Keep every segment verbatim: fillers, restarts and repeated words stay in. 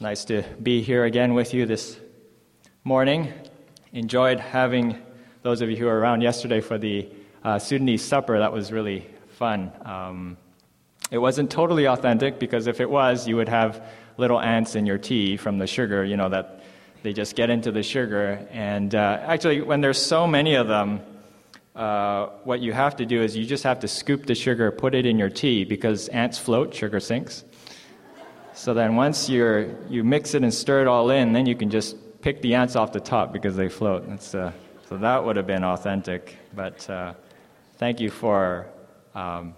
It's nice to be here again with you this morning. Enjoyed having those of you who were around yesterday for the uh, Sudanese supper. That was really fun. Um, it wasn't totally authentic, because if it was, you would have little ants in your tea from the sugar, you know, that they just get into the sugar. And uh, actually, when there's so many of them, uh, what you have to do is you just have to scoop the sugar, put it in your tea, because ants float, sugar sinks. So then once you're, you mix it and stir it all in, then you can just pick the ants off the top because they float. That's, uh, so that would have been authentic. But uh, thank you for um,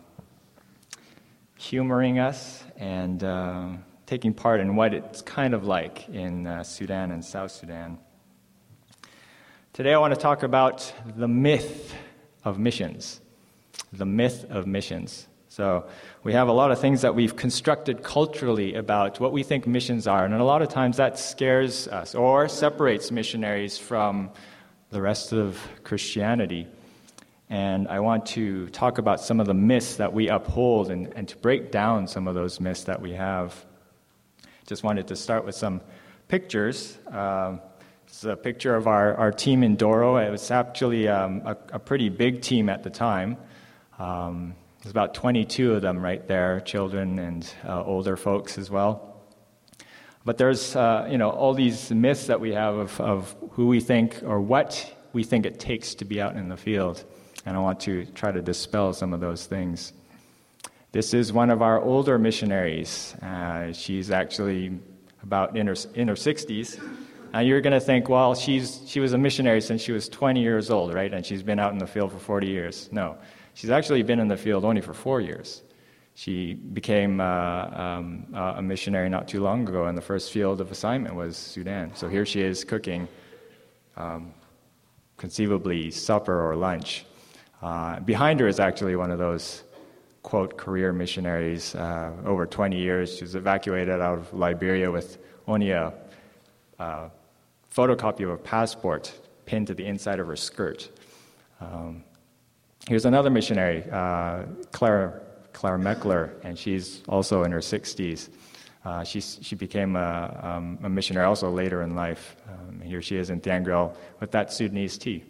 humoring us and uh, taking part in what it's kind of like in uh, Sudan and South Sudan. Today I want to talk about the myth of missions. The myth of missions. So we have a lot of things that we've constructed culturally about what we think missions are, and a lot of times that scares us or separates missionaries from the rest of Christianity. And I want to talk about some of the myths that we uphold and, and to break down some of those myths that we have. Just wanted to start with some pictures. Um, this is a picture of our, our team in Doro. It was actually um, a, a pretty big team at the time. Um, There's about twenty-two of them right there, children and uh, older folks as well. But there's, uh, you know, all these myths that we have of, of who we think or what we think it takes to be out in the field. And I want to try to dispel some of those things. This is one of our older missionaries. Uh, she's actually about in her, in her sixties. And you're going to think, well, she's she was a missionary since she was twenty years old, right? And she's been out in the field for forty years. No. She's actually been in the field only for four years. She became uh, um, uh, a missionary not too long ago, and the first field of assignment was Sudan. So here she is cooking, um, conceivably, supper or lunch. Uh, behind her is actually one of those, quote, career missionaries. Uh, over twenty years, she was evacuated out of Liberia with only a uh, photocopy of a passport pinned to the inside of her skirt. Um, Here's another missionary, uh, Claire, Claire Meckler, and she's also in her sixties. Uh, she she became a, um, a missionary also later in life. Um, here she is in Thiangrel with that Sudanese tea.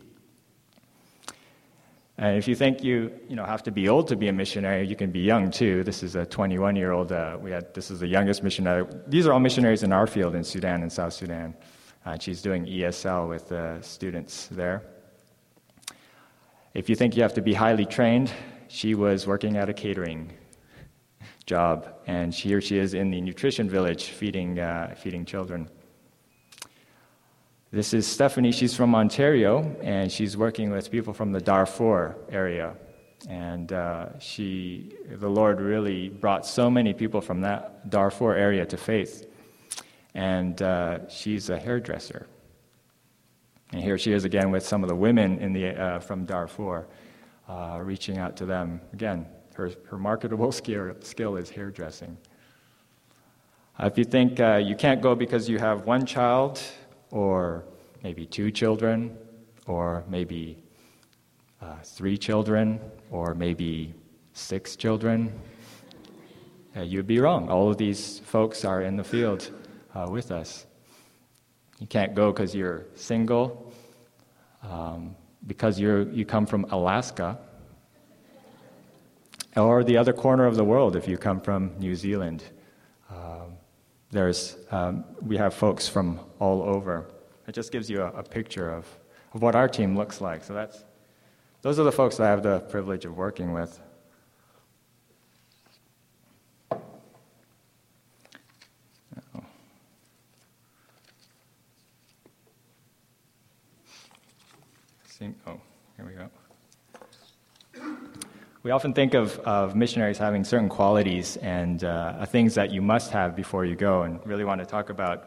And if you think you you know have to be old to be a missionary, you can be young too. This is a twenty-one-year-old. Uh, we had this is the youngest missionary. These are all missionaries in our field in Sudan and South Sudan. Uh, she's doing E S L with uh, students there. If you think you have to be highly trained, she was working at a catering job, and here she is in the nutrition village feeding uh, feeding children. This is Stephanie. She's from Ontario, and she's working with people from the Darfur area. And uh, she, the Lord really brought so many people from that Darfur area to faith. And uh, she's a hairdresser. And here she is again with some of the women in the uh, from Darfur, uh, reaching out to them. Again, her, her marketable skill, skill is hairdressing. Uh, if you think uh, you can't go because you have one child, or maybe two children, or maybe uh, three children, or maybe six children, uh, you'd be wrong. All of these folks are in the field uh, with us. You can't go because you're single, um, because you're you come from Alaska, or the other corner of the world if you come from New Zealand. Um, there's um, we have folks from all over. It just gives you a, a picture of, of what our team looks like. So that's those are the folks that I have the privilege of working with. Oh, here we go. We often think of, of missionaries having certain qualities and uh, things that you must have before you go, and really want to talk about.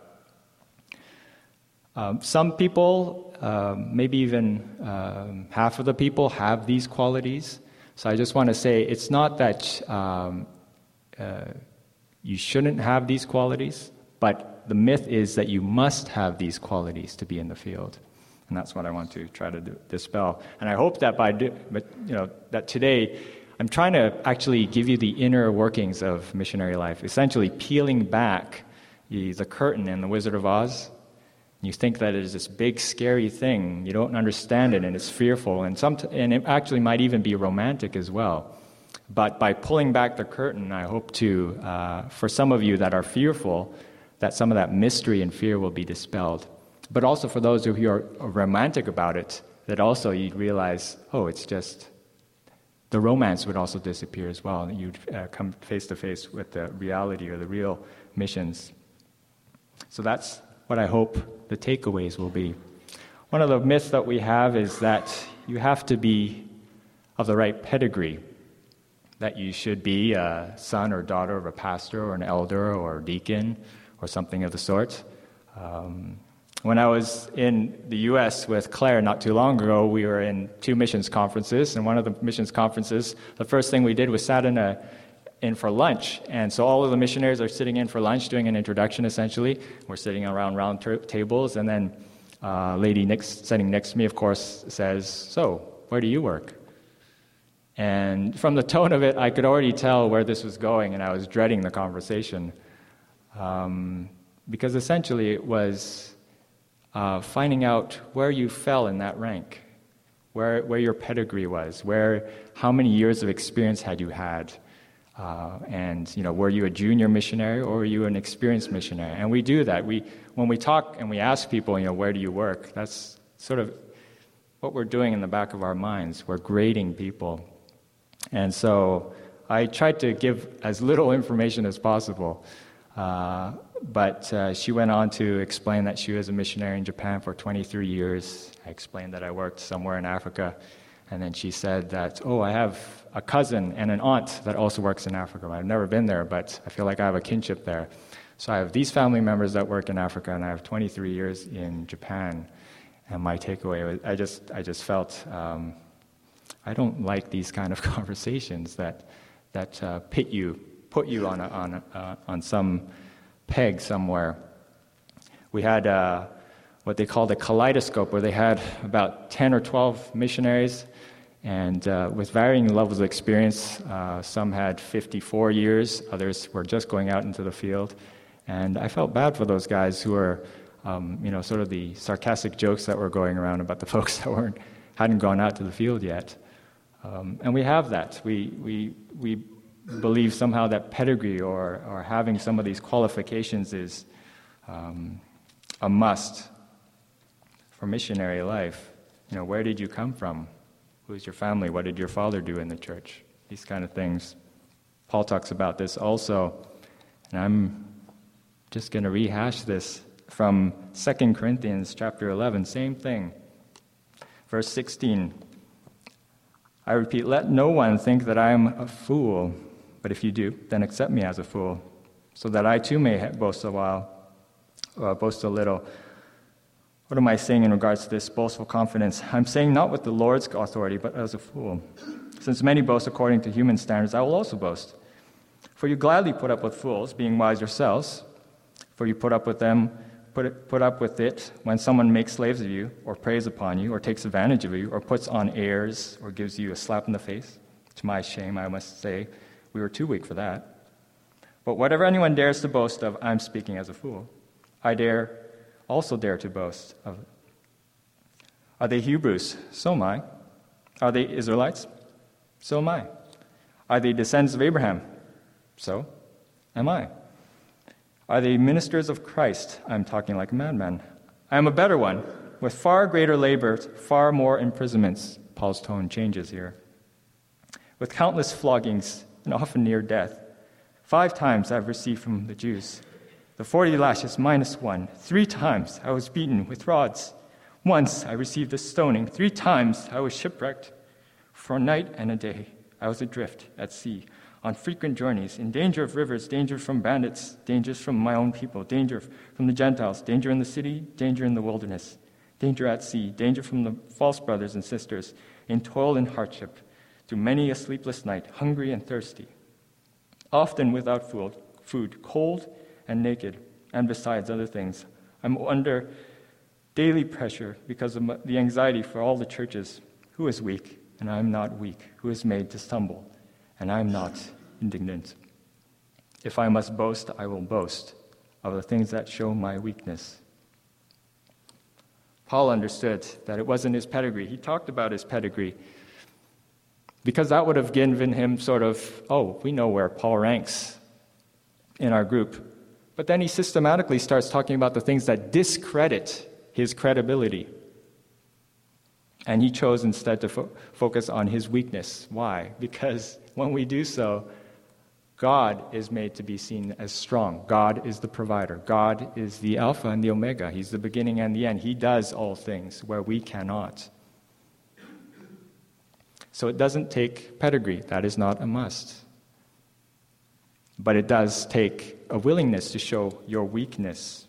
Um, some people, um, maybe even um, half of the people, have these qualities. So I just want to say it's not that um, uh, you shouldn't have these qualities, but the myth is that you must have these qualities to be in the field. And that's what I want to try to do, dispel. And I hope that by, do, but you know, that today I'm trying to actually give you the inner workings of missionary life, essentially peeling back the, the curtain in The Wizard of Oz. You think that it is this big, scary thing. You don't understand it, and it's fearful, and some, and it actually might even be romantic as well. But by pulling back the curtain, I hope to, uh, for some of you that are fearful, that some of that mystery and fear will be dispelled. But also for those who are romantic about it, that also you'd realize, oh, it's just, the romance would also disappear as well, and you'd uh, come face to face with the reality or the real missions. So that's what I hope the takeaways will be. One of the myths that we have is that you have to be of the right pedigree, that you should be a son or daughter of a pastor or an elder or a deacon or something of the sort. Um, when I was in the U S with Claire not too long ago, we were in two missions conferences, and one of the missions conferences, the first thing we did was sat in a in for lunch. And so all of the missionaries are sitting in for lunch, doing an introduction essentially. We're sitting around round ter- tables, and then a uh, lady next, sitting next to me, of course, says, "So, where do you work?" And from the tone of it, I could already tell where this was going, and I was dreading the conversation. Um, because essentially it was uh, finding out where you fell in that rank, where where your pedigree was, where how many years of experience had you had. Uh, and, you know, were you a junior missionary or were you an experienced missionary? And we do that. We, when we talk and we ask people, you know, where do you work? That's sort of what we're doing in the back of our minds. We're grading people. And so I tried to give as little information as possible. Uh, but uh, she went on to explain that she was a missionary in Japan for twenty-three years. I explained that I worked somewhere in Africa. And then she said that, oh, I have a cousin and an aunt that also works in Africa. I've never been there, but I feel like I have a kinship there. So I have these family members that work in Africa, and I have twenty-three years in Japan. And my takeaway was, I just, I just felt, um, I don't like these kind of conversations that that uh, pit you, put you on a, on a, uh, on some peg somewhere. We had uh, what they called a kaleidoscope, where they had about ten or twelve missionaries. And uh, with varying levels of experience, uh, some had fifty-four years, others were just going out into the field. And I felt bad for those guys who were, um, you know, sort of the sarcastic jokes that were going around about the folks that weren't hadn't gone out to the field yet. Um, and we have that. We we we believe somehow that pedigree or or having some of these qualifications is um, a must for missionary life. You know, where did you come from? Who's your family? What did your father do in the church? These kind of things. Paul talks about this also. And I'm just going to rehash this from Second Corinthians chapter eleven. Same thing. Verse sixteen. I repeat, let no one think that I am a fool. But if you do, then accept me as a fool, so that I too may boast a while, or boast a little. What am I saying in regards to this boastful confidence? I'm saying not with the Lord's authority, but as a fool. Since many boast according to human standards, I will also boast. For you gladly put up with fools, being wise yourselves. For you put up with them, put it, put up with it when someone makes slaves of you, or preys upon you, or takes advantage of you, or puts on airs, or gives you a slap in the face. To my shame, I must say, we were too weak for that. But whatever anyone dares to boast of, I'm speaking as a fool. I dare also dare to boast of it. Are they Hebrews? So am I. Are they Israelites? So am I. Are they descendants of Abraham? So am I. Are they ministers of Christ? I'm talking like a madman. I am a better one, with far greater labor, far more imprisonments. Paul's tone changes here. With countless floggings, and often near death. Five times I've received from the Jews the forty lashes minus one. Three times I was beaten with rods. Once I received a stoning. Three times I was shipwrecked. For a night and a day I was adrift at sea, on frequent journeys, in danger of rivers, danger from bandits, dangers from my own people, danger from the Gentiles, danger in the city, danger in the wilderness, danger at sea, danger from the false brothers and sisters, in toil and hardship, through many a sleepless night, hungry and thirsty, often without food, food, cold and naked, and besides other things. I'm under daily pressure because of the anxiety for all the churches. Who is weak, and I am not weak? Who is made to stumble, and I am not indignant? If I must boast, I will boast of the things that show my weakness. Paul understood that it wasn't his pedigree. He talked about his pedigree because that would have given him sort of, oh, we know where Paul ranks in our group. But then he systematically starts talking about the things that discredit his credibility. And he chose instead to fo- focus on his weakness. Why? Because when we do so, God is made to be seen as strong. God is the provider. God is the Alpha and the Omega. He's the beginning and the end. He does all things where we cannot. So it doesn't take pedigree. That is not a must. But it does take a willingness to show your weakness.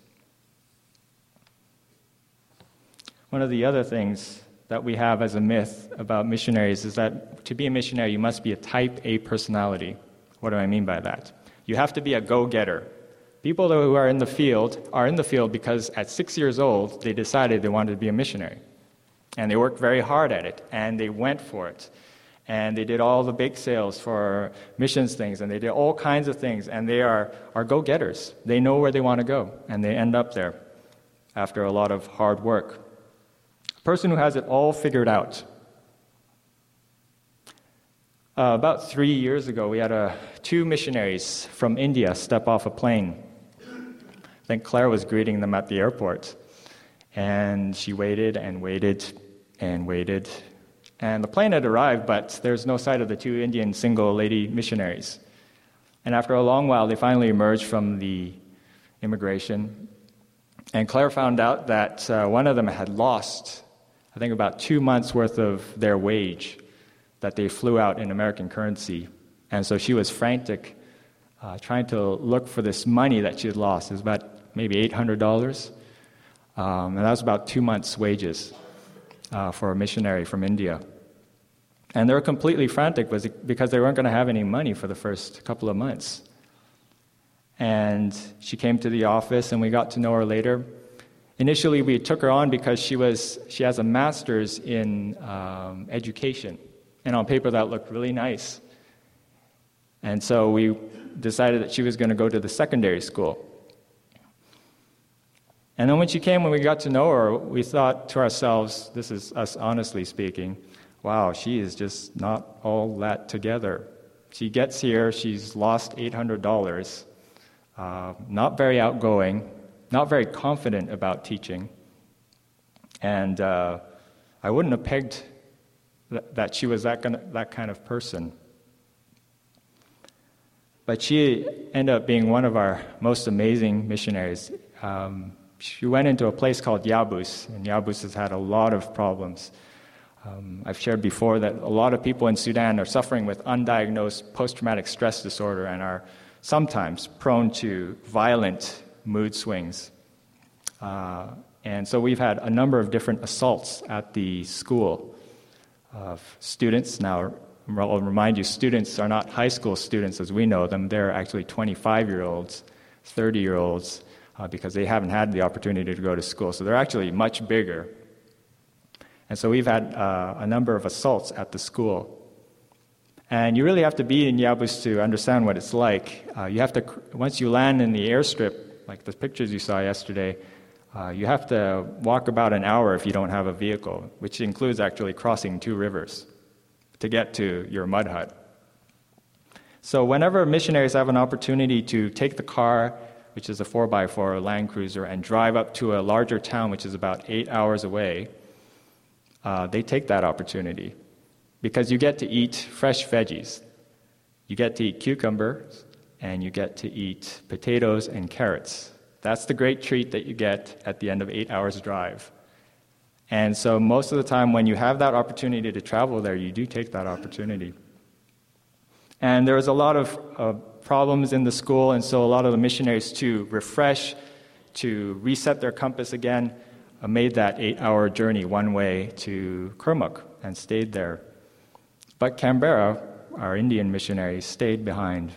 One of the other things that we have as a myth about missionaries is that to be a missionary, you must be a type A personality. What do I mean by that? You have to be a go-getter. People who are in the field are in the field because at six years old, they decided they wanted to be a missionary. And they worked very hard at it, and they went for it. And they did all the bake sales for missions things, and they did all kinds of things, and they are, are go-getters. They know where they want to go, and they end up there after a lot of hard work. A person who has it all figured out. Uh, about three years ago, we had uh, two missionaries from India step off a plane. I think Claire was greeting them at the airport. And she waited and waited and waited. And the plane had arrived, but there's no sight of the two Indian single lady missionaries. And after a long while, they finally emerged from the immigration. And Claire found out that uh, one of them had lost, I think, about two months' worth of their wage that they flew out in American currency. And so she was frantic, uh, trying to look for this money that she had lost. It was about maybe eight hundred dollars. Um, and that was about two months' wages uh, for a missionary from India. And they were completely frantic because they weren't going to have any money for the first couple of months. And she came to the office, and we got to know her later. Initially, we took her on because she was she has a master's in um, education. And on paper, that looked really nice. And so we decided that she was going to go to the secondary school. And then when she came, when we got to know her, we thought to ourselves, this is us honestly speaking, wow, she is just not all that together. She gets here, she's lost eight hundred dollars, uh, not very outgoing, not very confident about teaching. And uh, I wouldn't have pegged that she was that kind of, that kind of person. But she ended up being one of our most amazing missionaries. Um, she went into a place called Yabus, and Yabus has had a lot of problems. Um, I've shared before that a lot of people in Sudan are suffering with undiagnosed post-traumatic stress disorder and are sometimes prone to violent mood swings. Uh, and so we've had a number of different assaults at the school of students. Now, I'll remind you, students are not high school students as we know them. They're actually twenty-five-year-olds, thirty-year-olds, uh, because they haven't had the opportunity to go to school. So they're actually much bigger. And so we've had uh, a number of assaults at the school. And you really have to be in Yabus to understand what it's like. Uh, you have to, once you land in the airstrip, like the pictures you saw yesterday, Uh, you have to walk about an hour if you don't have a vehicle, which includes actually crossing two rivers to get to your mud hut. So whenever missionaries have an opportunity to take the car, which is a four by four Land Cruiser, and drive up to a larger town, which is about eight hours away, uh, they take that opportunity because you get to eat fresh veggies. You get to eat cucumbers, and you get to eat potatoes and carrots. That's the great treat that you get at the end of eight hours drive. And so most of the time when you have that opportunity to travel there, you do take that opportunity. And there was a lot of uh, problems in the school, and so a lot of the missionaries, to refresh, to reset their compass again, uh, made that eight-hour journey one way to Kurmuk and stayed there. But Canberra, our Indian missionary, stayed behind.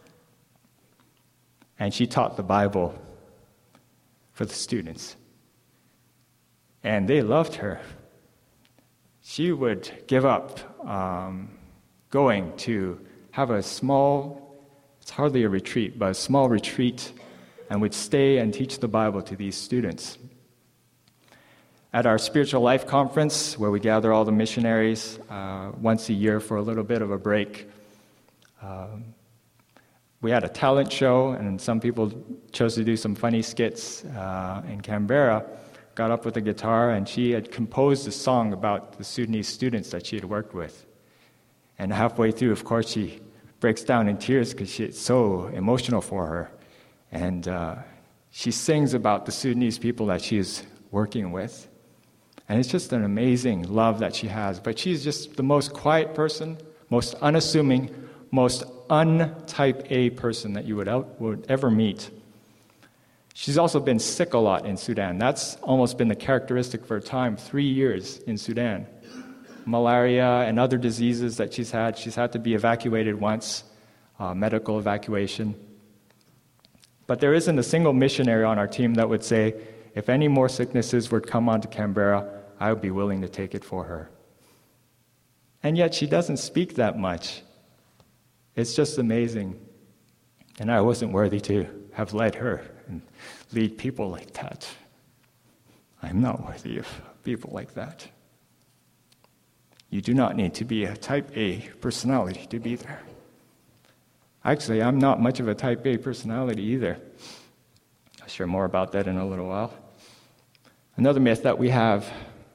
And she taught the Bible for the students. And they loved her. She would give up um, going to have a small, it's hardly a retreat, but a small retreat and would stay and teach the Bible to these students. At our Spiritual Life Conference, where we gather all the missionaries uh, once a year for a little bit of a break, um, we had a talent show, and some people chose to do some funny skits. Uh, and Canberra got up with a guitar, and she had composed a song about the Sudanese students that she had worked with. And halfway through, of course, she breaks down in tears because it's so emotional for her. And uh, she sings about the Sudanese people that she is working with. And it's just an amazing love that she has. But she's just the most quiet person, most unassuming, most un-type A person that you would, out, would ever meet. She's also been sick a lot in Sudan. That's almost been the characteristic of her time, three years in Sudan. Malaria and other diseases that she's had. She's had to be evacuated once, uh, medical evacuation. But there isn't a single missionary on our team that would say, if any more sicknesses would come onto Canberra, I would be willing to take it for her. And yet she doesn't speak that much. It's just amazing. And I wasn't worthy to have led her and lead people like that. I'm not worthy of people like that. You do not need to be a type A personality to be there. Actually, I'm not much of a type A personality either. I'll share more about that in a little while. Another myth that we have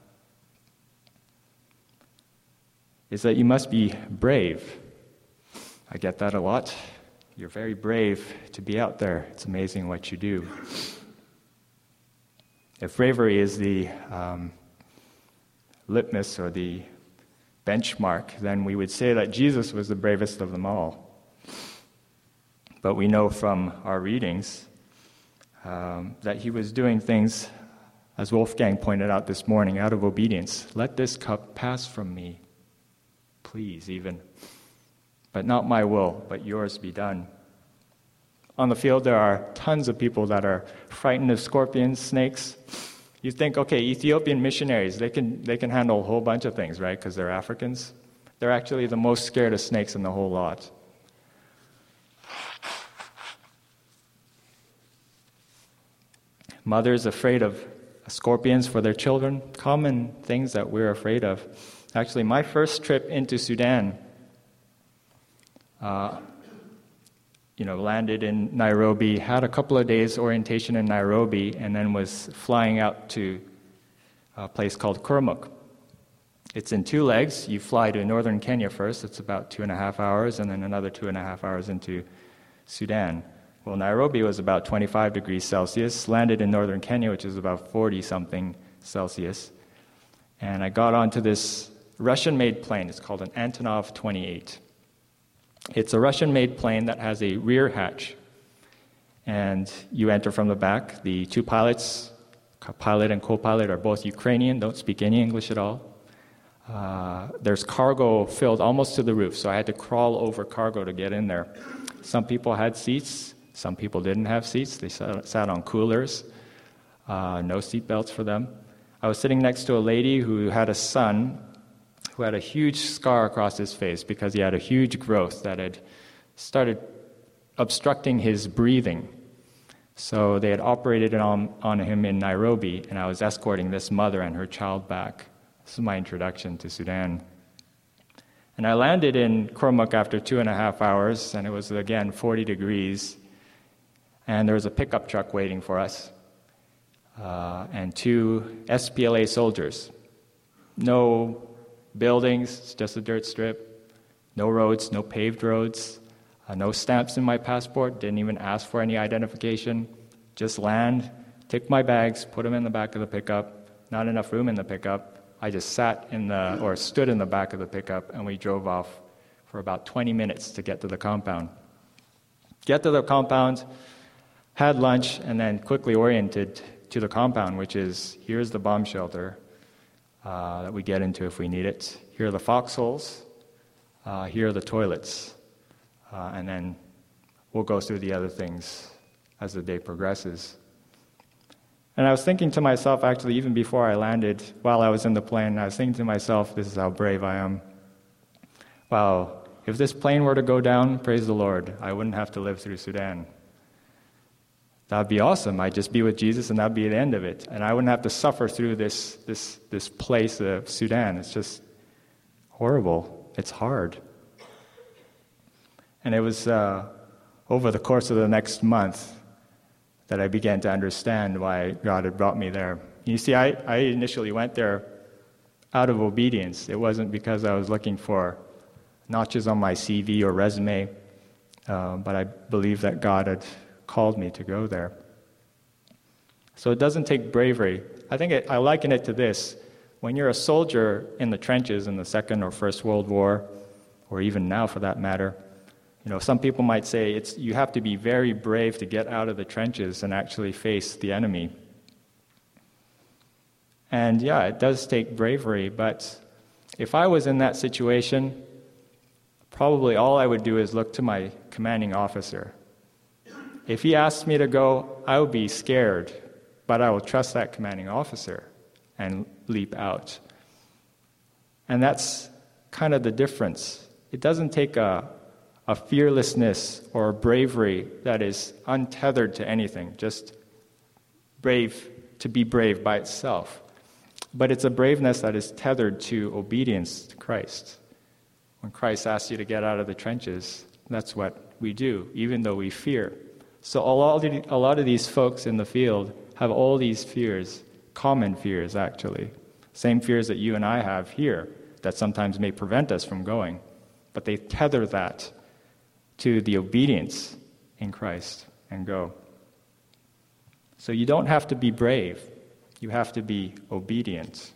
is that you must be brave. I get that a lot. You're very brave to be out there. It's amazing what you do. If bravery is the um, litmus or the benchmark, then we would say that Jesus was the bravest of them all. But we know from our readings um, that he was doing things, as Wolfgang pointed out this morning, out of obedience. Let this cup pass from me, please, even. But not my will, but yours be done. On the field, there are tons of people that are frightened of scorpions, snakes. You think, okay, Ethiopian missionaries, they can they can handle a whole bunch of things, right? Because they're Africans. They're actually the most scared of snakes in the whole lot. Mothers afraid of scorpions for their children, common things that we're afraid of. Actually, my first trip into Sudan, uh, you know, landed in Nairobi, had a couple of days orientation in Nairobi, and then was flying out to a place called Kurmuk. It's in two legs. You fly to northern Kenya first. It's about two and a half hours, and then another two and a half hours into Sudan. Well, Nairobi was about twenty-five degrees Celsius, landed in northern Kenya, which is about forty-something Celsius. And I got onto this Russian-made plane. It's called an Antonov twenty-eight. It's a Russian-made plane that has a rear hatch. And you enter from the back. The two pilots, pilot and co-pilot, are both Ukrainian, don't speak any English at all. Uh, there's cargo filled almost to the roof, so I had to crawl over cargo to get in there. Some people had seats. Some people didn't have seats. They sat, sat on coolers. Uh, no seat belts for them. I was sitting next to a lady who had a son who had a huge scar across his face because he had a huge growth that had started obstructing his breathing. So they had operated on, on him in Nairobi, and I was escorting this mother and her child back. This is my introduction to Sudan. And I landed in Kurmuk after two and a half hours, and it was, again, forty degrees. And there was a pickup truck waiting for us, uh, and two S P L A soldiers. No buildings, it's just a dirt strip. No roads, no paved roads. Uh, no stamps in my passport, didn't even ask for any identification. Just land, take my bags, put them in the back of the pickup. Not enough room in the pickup. I just sat in the, or stood in the back of the pickup, and we drove off for about twenty minutes to get to the compound. Get to the compound, had lunch, and then quickly oriented to the compound, which is, here's the bomb shelter uh, that we get into if we need it. Here are the foxholes. Uh, here are the toilets. Uh, and then we'll go through the other things as the day progresses. And I was thinking to myself, actually, even before I landed, while I was in the plane, I was thinking to myself, this is how brave I am. Wow, if this plane were to go down, praise the Lord, I wouldn't have to live through Sudan. that'd be awesome. I'd just be with Jesus and that'd be the end of it. And I wouldn't have to suffer through this this this place of Sudan. It's just horrible. It's hard. And it was uh, over the course of the next month that I began to understand why God had brought me there. You see, I, I initially went there out of obedience. It wasn't because I was looking for notches on my C V or resume, uh, but I believe that God had called me to go there. So it doesn't take bravery. I think it, I liken it to this. When you're a soldier in the trenches in the Second or First World War, or even now for that matter, you know, some people might say it's you have to be very brave to get out of the trenches and actually face the enemy. And yeah, it does take bravery, but if I was in that situation, probably all I would do is look to my commanding officer. If he asked me to go, I would be scared, but I will trust that commanding officer and leap out. And that's kind of the difference. It doesn't take a, a fearlessness or a bravery that is untethered to anything, just brave to be brave by itself. But it's a braveness that is tethered to obedience to Christ. When Christ asks you to get out of the trenches, that's what we do, even though we fear. So a lot, of, a lot of these folks in the field have all these fears, common fears actually, same fears that you and I have here that sometimes may prevent us from going, but they tether that to the obedience in Christ and go. So you don't have to be brave, you have to be obedient.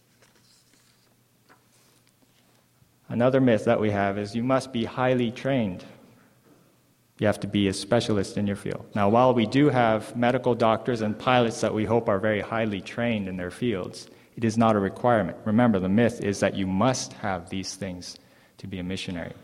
Another myth that we have is you must be highly trained. You have to be a specialist in your field. Now, while we do have medical doctors and pilots that we hope are very highly trained in their fields, it is not a requirement. Remember, the myth is that you must have these things to be a missionary.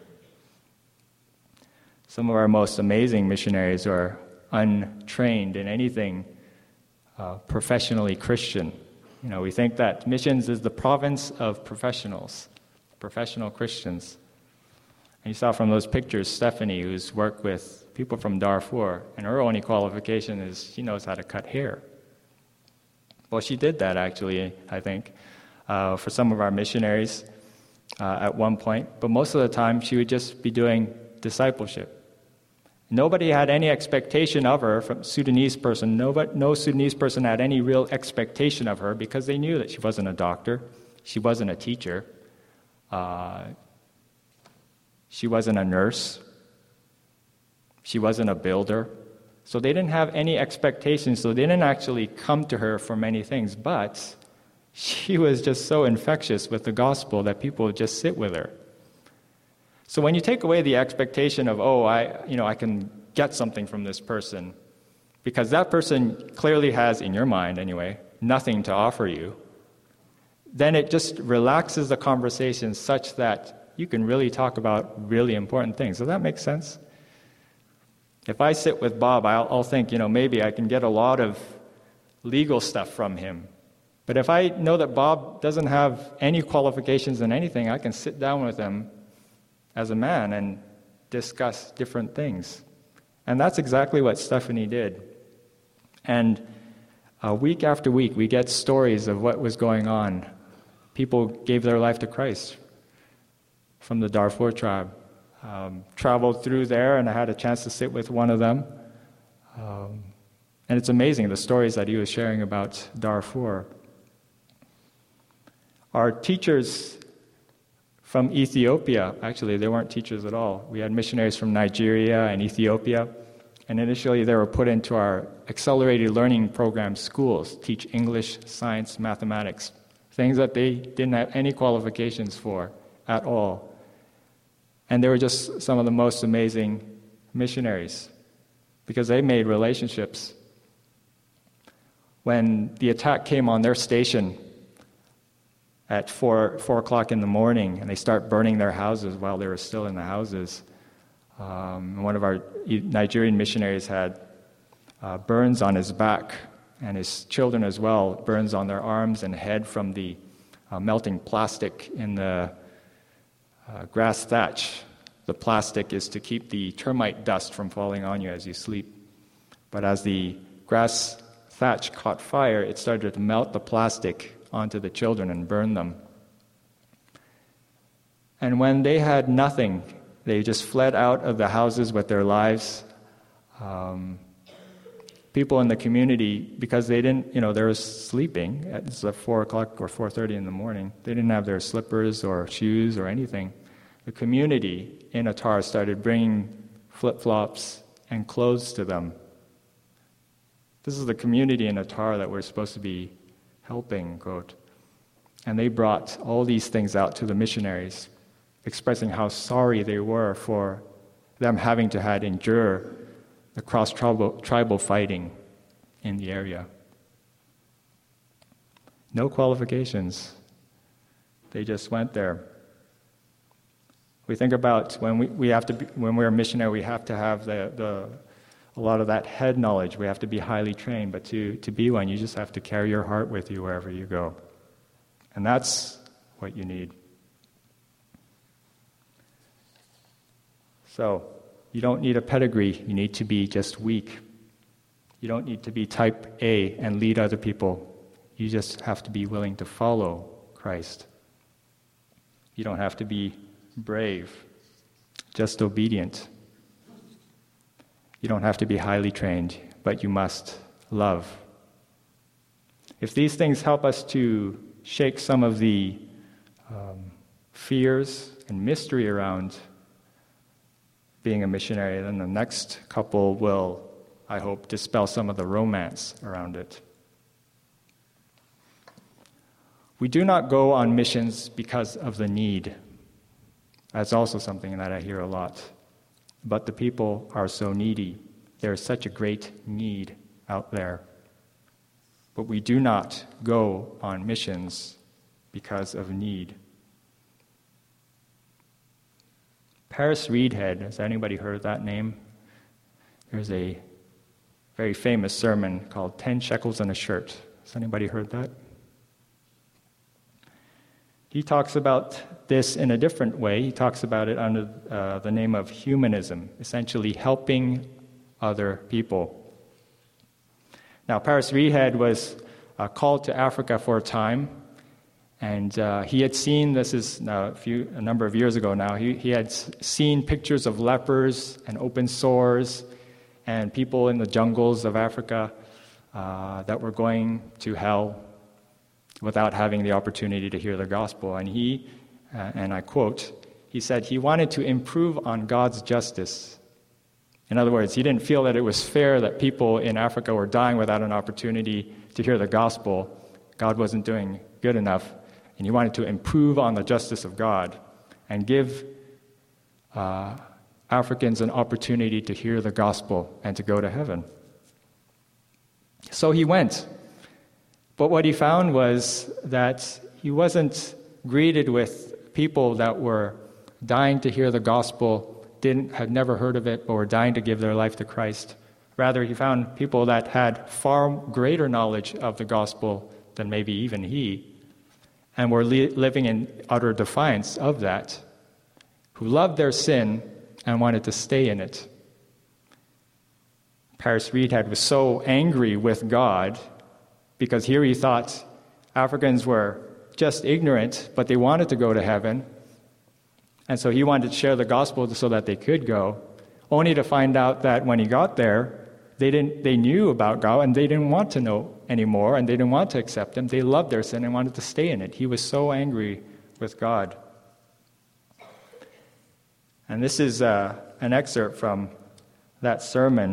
Some of our most amazing missionaries are untrained in anything uh, professionally Christian. You know, we think that missions is the province of professionals, professional Christians. And you saw from those pictures Stephanie, who's worked with people from Darfur, and her only qualification is she knows how to cut hair. Well, she did that actually, I think, uh, for some of our missionaries uh, at one point. But most of the time, she would just be doing discipleship. Nobody had any expectation of her from Sudanese person. Nobody, no Sudanese person had any real expectation of her because they knew that she wasn't a doctor, she wasn't a teacher, uh, she wasn't a nurse, she wasn't a builder. So they didn't have any expectations, so they didn't actually come to her for many things. But she was just so infectious with the gospel that people would just sit with her. So when you take away the expectation of, oh, I, you know, I can get something from this person, because that person clearly has, in your mind anyway, nothing to offer you, then it just relaxes the conversation such that you can really talk about really important things. Does that make sense? If I sit with Bob, I'll, I'll think, you know, maybe I can get a lot of legal stuff from him. But if I know that Bob doesn't have any qualifications in anything, I can sit down with him as a man and discuss different things. And that's exactly what Stephanie did. And uh, week after week, we get stories of what was going on. People gave their life to Christ from the Darfur tribe. Um, traveled through there, and I had a chance to sit with one of them. Um, and it's amazing, the stories that he was sharing about Darfur. Our teachers from Ethiopia, actually, they weren't teachers at all. We had missionaries from Nigeria and Ethiopia, and initially they were put into our accelerated learning program schools, teach English, science, mathematics, things that they didn't have any qualifications for at all. And they were just some of the most amazing missionaries because they made relationships. When the attack came on their station at four, four o'clock in the morning, and they start burning their houses while they were still in the houses, um, one of our Nigerian missionaries had uh, burns on his back, and his children as well, burns on their arms and head from the uh, melting plastic in the Uh, grass thatch. The plastic is to keep the termite dust from falling on you as you sleep. But as the grass thatch caught fire, it started to melt the plastic onto the children and burn them. And when they had nothing, they just fled out of the houses with their lives. Um, people in the community, because they didn't, you know, they were sleeping. It's like four o'clock or four thirty in the morning. They didn't have their slippers or shoes or anything. The community in Attar started bringing flip-flops and clothes to them. This is the community in Attar that we're supposed to be helping, quote. And they brought all these things out to the missionaries, expressing how sorry they were for them having to had endure the cross-tribal tribal fighting in the area. No qualifications. They just went there. We think about when we, we have to be, when we're a missionary, we have to have the, the a lot of that head knowledge. We have to be highly trained, but to, to be one, you just have to carry your heart with you wherever you go. And that's what you need. So, you don't need a pedigree. You need to be just weak. You don't need to be type A and lead other people. You just have to be willing to follow Christ. You don't have to be brave, just obedient. You don't have to be highly trained, but you must love. If these things help us to shake some of the um, fears and mystery around being a missionary, then the next couple will, I hope, dispel some of the romance around it. We do not go on missions because of the need. That's also something that I hear a lot. But the people are so needy. There is such a great need out there. But we do not go on missions because of need. Paris Reidhead, has anybody heard that name? There's a very famous sermon called Ten Shekels and a Shirt. Has anybody heard that? He talks about this in a different way. He talks about it under uh, the name of humanism, essentially helping other people. Now, Paris Reidhead was uh, called to Africa for a time, and uh, he had seen, this is now a, few, a number of years ago now, he, he had seen pictures of lepers and open sores and people in the jungles of Africa uh, that were going to hell without having the opportunity to hear the gospel. And he, uh, and I quote, he said he wanted to improve on God's justice. In other words, he didn't feel that it was fair that people in Africa were dying without an opportunity to hear the gospel. God wasn't doing good enough, and he wanted to improve on the justice of God and give uh, Africans an opportunity to hear the gospel and to go to heaven. So he went. But what he found was that he wasn't greeted with people that were dying to hear the gospel, didn't had never heard of it, but were dying to give their life to Christ. Rather, he found people that had far greater knowledge of the gospel than maybe even he, and were li- living in utter defiance of that, who loved their sin and wanted to stay in it. Paris Reidhead was so angry with God because here he thought Africans were just ignorant, but they wanted to go to heaven. And so he wanted to share the gospel so that they could go, only to find out that when he got there, they didn't. They knew about God, and they didn't want to know anymore, and they didn't want to accept him. They loved their sin and wanted to stay in it. He was so angry with God. And this is uh, an excerpt from that sermon.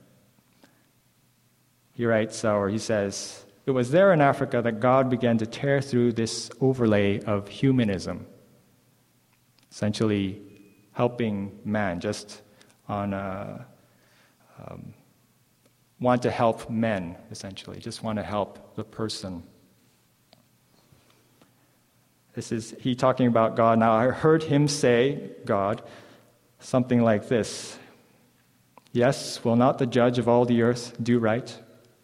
He writes, or he says, "It was there in Africa that God began to tear through this overlay of humanism, essentially helping man, just on a, um, want to help men, essentially, just want to help the person." This is he talking about God. Now, I heard him say, God, something like this: "Yes, will not the judge of all the earth do right?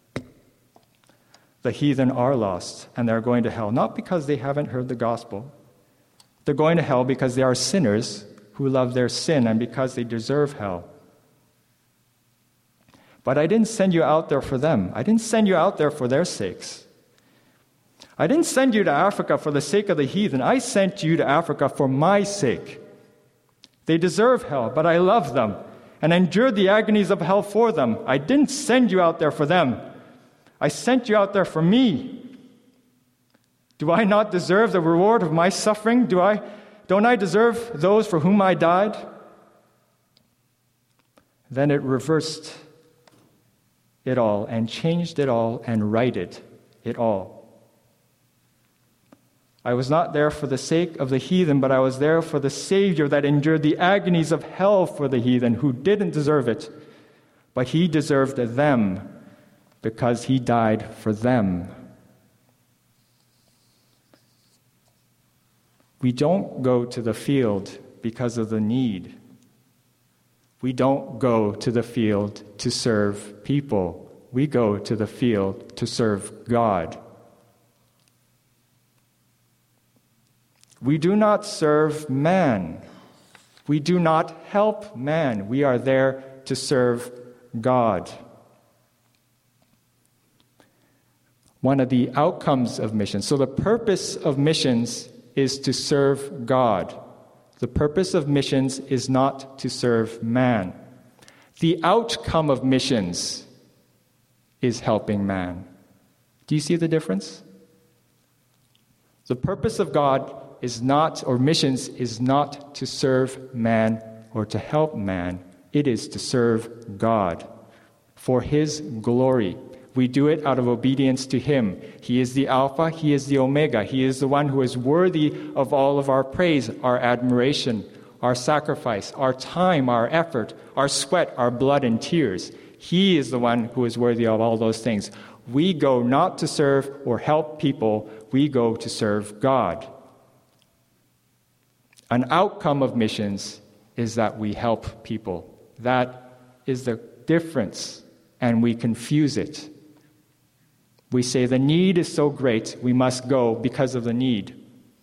The heathen are lost, and they're going to hell, not because they haven't heard the gospel. They're going to hell because they are sinners who love their sin and because they deserve hell. But I didn't send you out there for them. I didn't send you out there for their sakes. I didn't send you to Africa for the sake of the heathen. I sent you to Africa for my sake. They deserve hell, but I love them and endured the agonies of hell for them. I didn't send you out there for them. I sent you out there for me. Do I not deserve the reward of my suffering? Do I, don't I deserve those for whom I died? Then it reversed it all and changed it all and righted it all. I was not there for the sake of the heathen, but I was there for the Savior that endured the agonies of hell for the heathen who didn't deserve it, but he deserved them because he died for them. We don't go to the field because of the need. We don't go to the field to serve people. We go to the field to serve God. We do not serve man. We do not help man. We are there to serve God. One of the outcomes of missions. So the purpose of missions is to serve God. The purpose of missions is not to serve man. The outcome of missions is helping man. Do you see the difference? The purpose of God is not, or missions is not to serve man or to help man. It is to serve God for His glory. We do it out of obedience to Him. He is the Alpha, He is the Omega. He is the one who is worthy of all of our praise, our admiration, our sacrifice, our time, our effort, our sweat, our blood and tears. He is the one who is worthy of all those things. We go not to serve or help people, we go to serve God. An outcome of missions is that we help people. That is the difference, and we confuse it. We say the need is so great, we must go because of the need.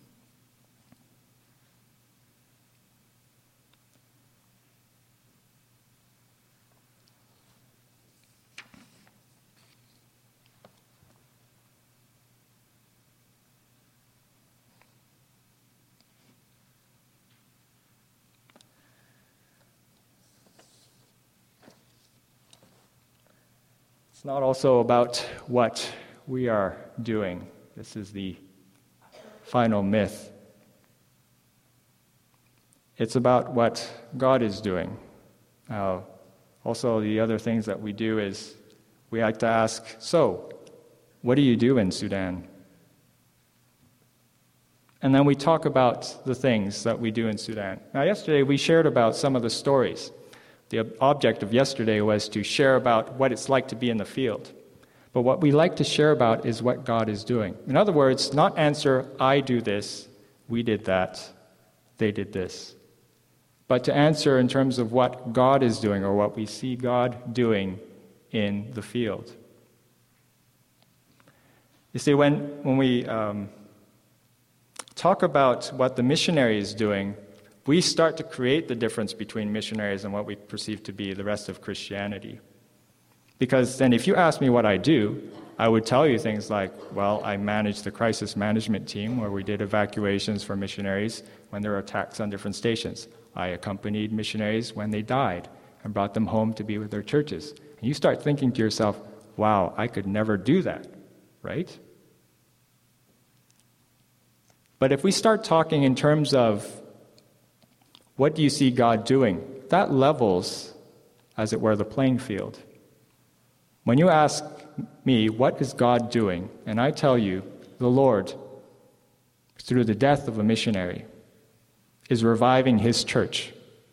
It's not also about what we are doing. This is the final myth. It's about what God is doing. Uh, also, the other things that we do is we like to ask, so, what do you do in Sudan? And then we talk about the things that we do in Sudan. Now, yesterday we shared about some of the stories. The object of yesterday was to share about what it's like to be in the field. But what we like to share about is what God is doing. In other words, not answer, I do this, we did that, they did this. But to answer in terms of what God is doing or what we see God doing in the field. You see, when, when we um, talk about what the missionary is doing, we start to create the difference between missionaries and what we perceive to be the rest of Christianity. Because then if you ask me what I do, I would tell you things like, well, I manage the crisis management team where we did evacuations for missionaries when there were attacks on different stations. I accompanied missionaries when they died and brought them home to be with their churches. And you start thinking to yourself, wow, I could never do that, right? But if we start talking in terms of what do you see God doing? That levels, as it were, the playing field. When you ask me, what is God doing? And I tell you, the Lord, through the death of a missionary, is reviving His church.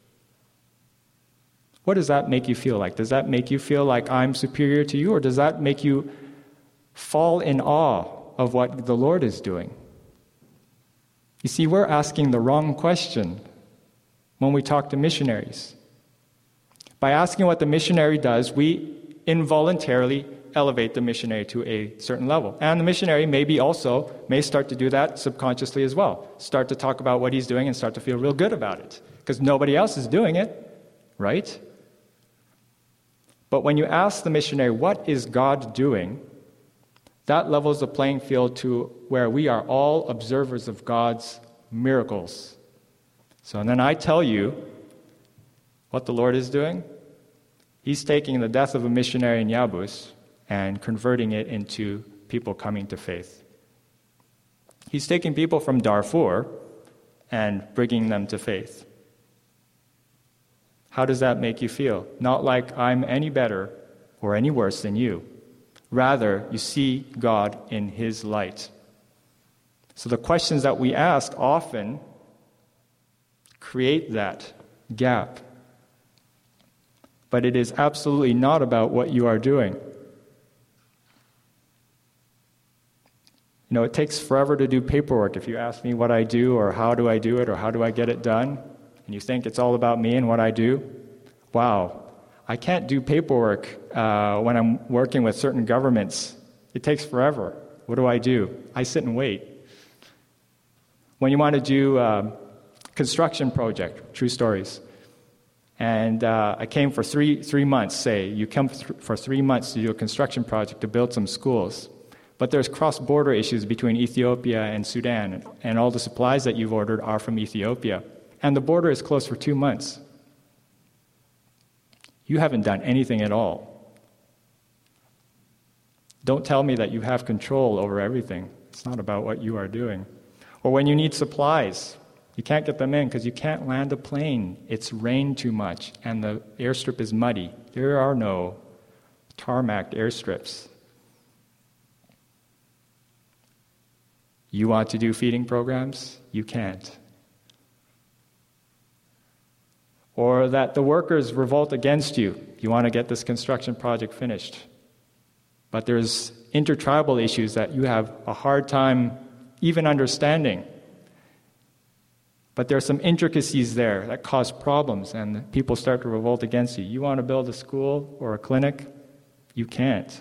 What does that make you feel like? Does that make you feel like I'm superior to you? Or does that make you fall in awe of what the Lord is doing? You see, we're asking the wrong question when we talk to missionaries. By asking what the missionary does, we involuntarily elevate the missionary to a certain level. And the missionary maybe also may start to do that subconsciously as well. Start to talk about what he's doing and start to feel real good about it. Because nobody else is doing it, right? But when you ask the missionary, what is God doing? That levels the playing field to where we are all observers of God's miracles. So and then I tell you what the Lord is doing. He's taking the death of a missionary in Yabus and converting it into people coming to faith. He's taking people from Darfur and bringing them to faith. How does that make you feel? Not like I'm any better or any worse than you. Rather, you see God in His light. So the questions that we ask often create that gap. But it is absolutely not about what you are doing. You know, it takes forever to do paperwork. If you ask me what I do or how do I do it or how do I get it done, and you think it's all about me and what I do, wow, I can't do paperwork uh, when I'm working with certain governments. It takes forever. What do I do? I sit and wait. When you want to do a construction project, true stories, and uh, I came for three three months, say, you come th- for three months to do a construction project to build some schools, but there's cross-border issues between Ethiopia and Sudan, and all the supplies that you've ordered are from Ethiopia. And the border is closed for two months. You haven't done anything at all. Don't tell me that you have control over everything. It's not about what you are doing. Or when you need supplies, you can't get them in because you can't land a plane. It's rained too much and the airstrip is muddy. There are no tarmac airstrips. You want to do feeding programs? You can't. Or that the workers revolt against you. You want to get this construction project finished. But there's intertribal issues that you have a hard time even understanding. But there are some intricacies there that cause problems, and people start to revolt against you. You want to build a school or a clinic? You can't.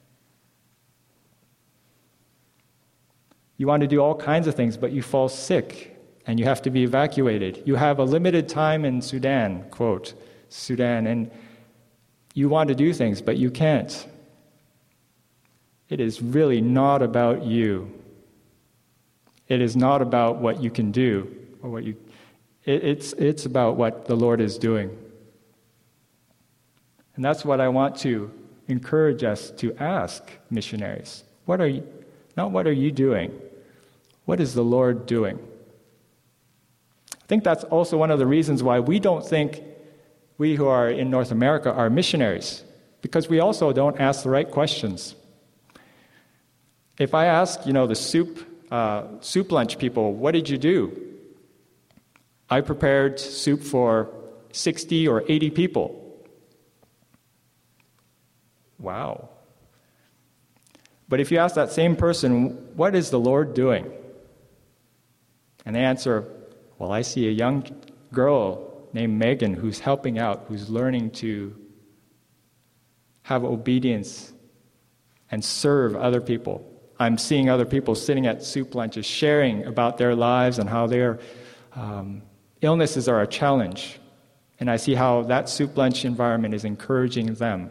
You want to do all kinds of things, but you fall sick. And you have to be evacuated. You have a limited time in Sudan, quote, Sudan, and you want to do things, but you can't. It is really not about you. It is not about what you can do, or what you. It, it's it's about what the Lord is doing. And that's what I want to encourage us to ask missionaries. What are you? Not what are you doing? What is the Lord doing? I think that's also one of the reasons why we don't think we who are in North America are missionaries, because we also don't ask the right questions. If I ask, you know, the soup uh, soup lunch people, what did you do? I prepared soup for sixty or eighty people. Wow. But if you ask that same person, what is the Lord doing? And they answer, well, I see a young girl named Megan who's helping out, who's learning to have obedience and serve other people. I'm seeing other people sitting at soup lunches sharing about their lives and how their um, illnesses are a challenge. And I see how that soup lunch environment is encouraging them.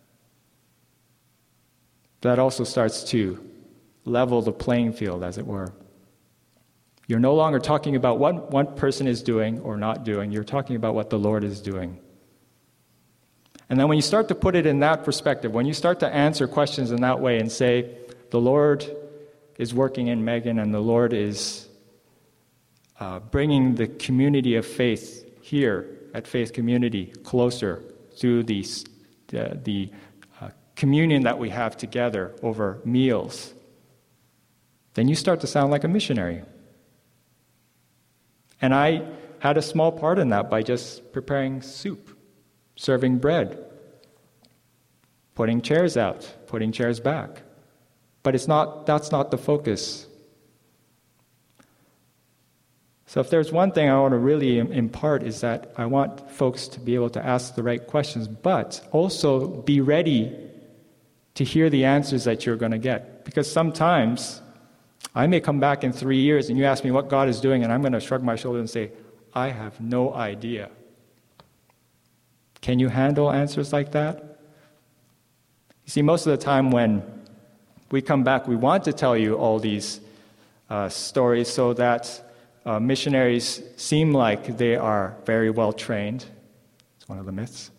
That also starts to level the playing field, as it were. You're no longer talking about what one person is doing or not doing. You're talking about what the Lord is doing. And then when you start to put it in that perspective, when you start to answer questions in that way and say, the Lord is working in Megan and the Lord is uh, bringing the community of faith here at Faith Community closer through the, uh, the uh, communion that we have together over meals, then you start to sound like a missionary. And I had a small part in that by just preparing soup, serving bread, putting chairs out, putting chairs back. But it's not, that's not the focus. So if there's one thing I want to really impart is that I want folks to be able to ask the right questions, but also be ready to hear the answers that you're going to get. Because sometimes I may come back in three years and you ask me what God is doing, and I'm going to shrug my shoulders and say, I have no idea. Can you handle answers like that? You see, most of the time when we come back, we want to tell you all these uh, stories so that uh, missionaries seem like they are very well trained. It's one of the myths.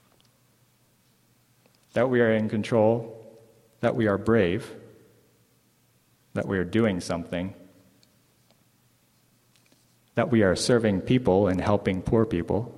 That we are in control, that we are brave, that we are doing something, that we are serving people and helping poor people,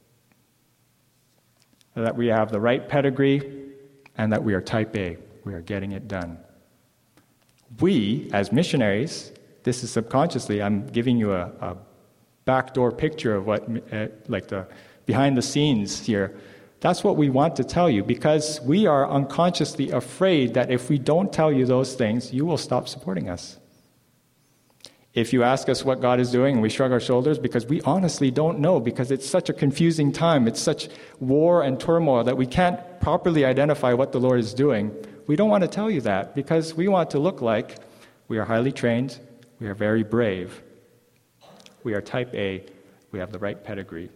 that we have the right pedigree, and that we are type A. We are getting it done. We, as missionaries, this is subconsciously, I'm giving you a, a backdoor picture of what, uh, like the behind the scenes here. That's what we want to tell you, because we are unconsciously afraid that if we don't tell you those things, you will stop supporting us. If you ask us what God is doing and we shrug our shoulders because we honestly don't know, because it's such a confusing time, it's such war and turmoil that we can't properly identify what the Lord is doing, we don't want to tell you that because we want to look like we are highly trained, we are very brave, we are type A, we have the right pedigree.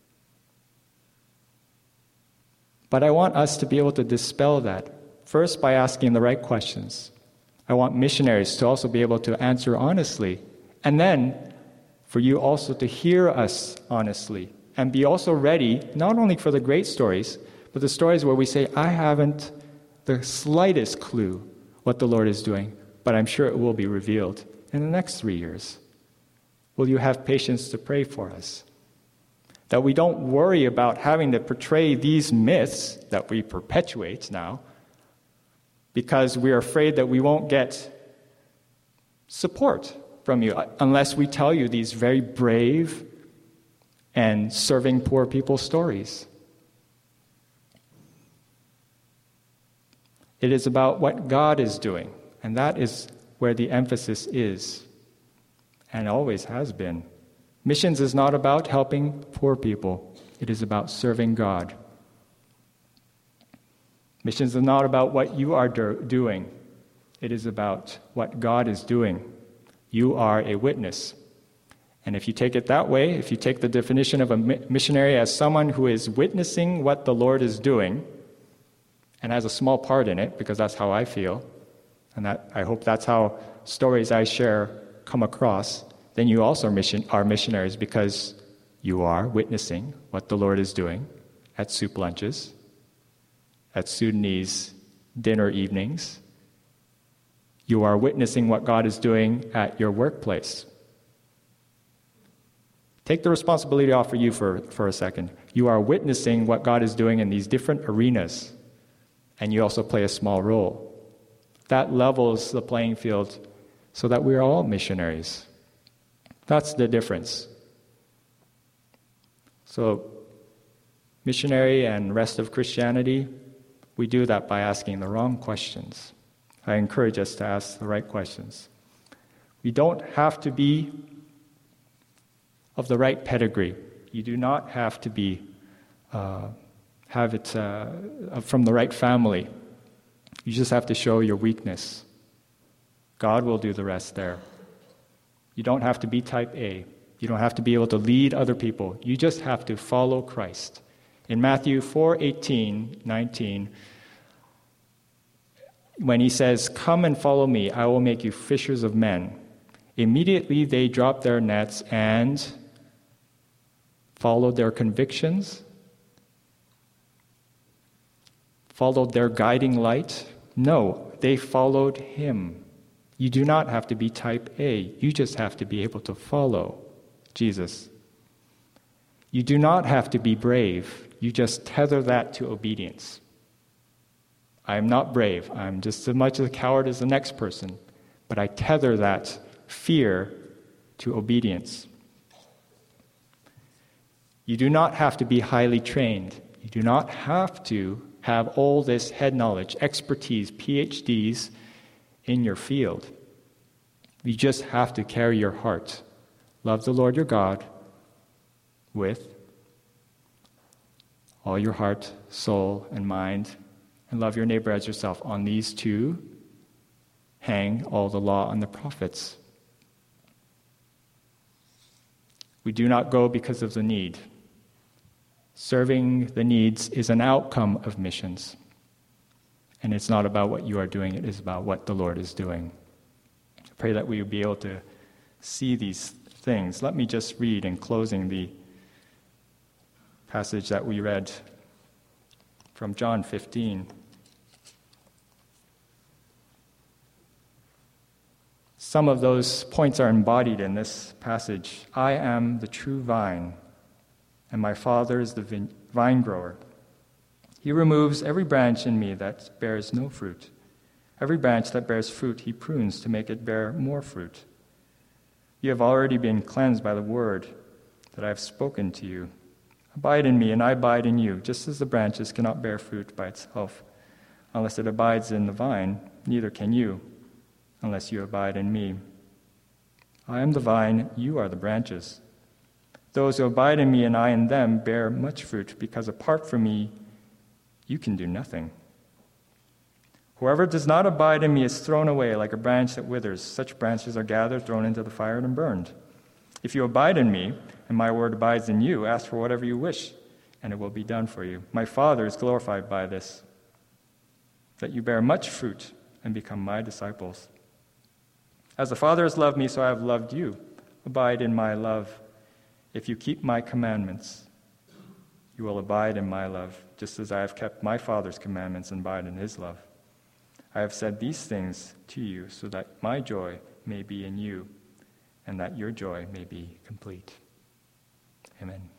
But I want us to be able to dispel that, first by asking the right questions. I want missionaries to also be able to answer honestly, and then for you also to hear us honestly, and be also ready, not only for the great stories, but the stories where we say, I haven't the slightest clue what the Lord is doing, but I'm sure it will be revealed in the next three years. Will you have patience to pray for us? That we don't worry about having to portray these myths that we perpetuate now, because we're afraid that we won't get support from you unless we tell you these very brave and serving poor people stories. It is about what God is doing, and that is where the emphasis is, and always has been. Missions is not about helping poor people. It is about serving God. Missions is not about what you are do- doing. It is about what God is doing. You are a witness. And if you take it that way, if you take the definition of a mi- missionary as someone who is witnessing what the Lord is doing, and has a small part in it, because that's how I feel, and that I hope that's how stories I share come across, then you also mission, are missionaries, because you are witnessing what the Lord is doing at soup lunches, at Sudanese dinner evenings. You are witnessing what God is doing at your workplace. Take the responsibility off for you for, for a second. You are witnessing what God is doing in these different arenas, and you also play a small role. That levels the playing field so that we are all missionaries. That's the difference. So, missionary and rest of Christianity, we do that by asking the wrong questions. I encourage us to ask the right questions. We don't have to be of the right pedigree. You do not have to be uh, have it uh, from the right family. You just have to show your weakness. God will do the rest there. You don't have to be type A. You don't have to be able to lead other people. You just have to follow Christ. In Matthew four eighteen, nineteen, when he says, "Come and follow me, I will make you fishers of men," immediately they dropped their nets and followed their convictions, followed their guiding light. No, they followed him. You do not have to be type A. You just have to be able to follow Jesus. You do not have to be brave. You just tether that to obedience. I am not brave. I'm just as much a coward as the next person. But I tether that fear to obedience. You do not have to be highly trained. You do not have to have all this head knowledge, expertise, P H Ds in your field. You just have to carry your heart. Love the Lord your God with all your heart, soul, and mind, and love your neighbor as yourself. On these two hang all the law and the prophets. We do not go because of the need. Serving the needs is an outcome of missions. And it's not about what you are doing, it is about what the Lord is doing. I pray that we will be able to see these things. Let me just read in closing the passage that we read from John fifteen. Some of those points are embodied in this passage. I am the true vine, and my Father is the vine, vine grower. He removes every branch in me that bears no fruit. Every branch that bears fruit he prunes to make it bear more fruit. You have already been cleansed by the word that I have spoken to you. Abide in me, and I abide in you, just as the branches cannot bear fruit by itself. Unless it abides in the vine, neither can you, unless you abide in me. I am the vine, you are the branches. Those who abide in me and I in them bear much fruit, because apart from me, you can do nothing. Whoever does not abide in me is thrown away like a branch that withers. Such branches are gathered, thrown into the fire, and burned. If you abide in me, and my word abides in you, ask for whatever you wish, and it will be done for you. My Father is glorified by this, that you bear much fruit and become my disciples. As the Father has loved me, so I have loved you. Abide in my love. If you keep my commandments, you will abide in my love, just as I have kept my Father's commandments and abide in his love. I have said these things to you so that my joy may be in you and that your joy may be complete. Amen.